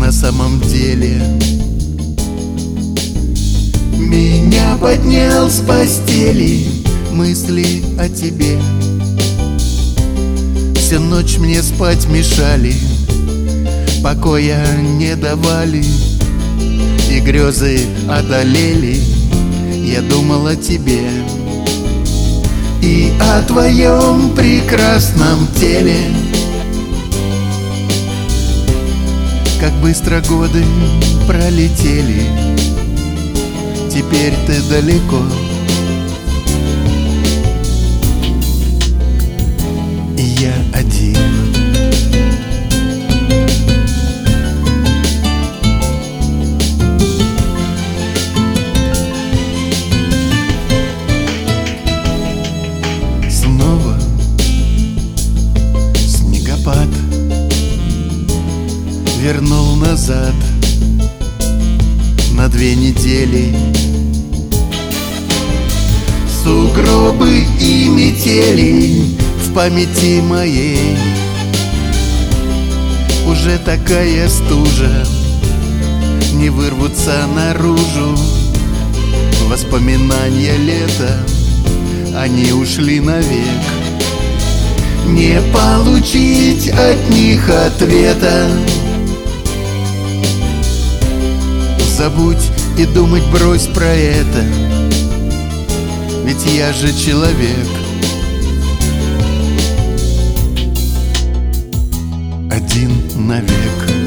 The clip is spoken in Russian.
на самом деле. Меня поднял с постели мысли о тебе. Всю ночь мне спать мешали, покоя не давали, и грезы одолели. Я думал о тебе и о твоем прекрасном теле. Как быстро годы пролетели, теперь ты далеко, и я один. Снова снегопад вернул назад на 2 недели. Сугробы и метели в памяти моей. Уже такая стужа, не вырвутся наружу воспоминания лета, они ушли навек. Не получить от них ответа. Забудь и думать брось про это, ведь я же человек. Один навек.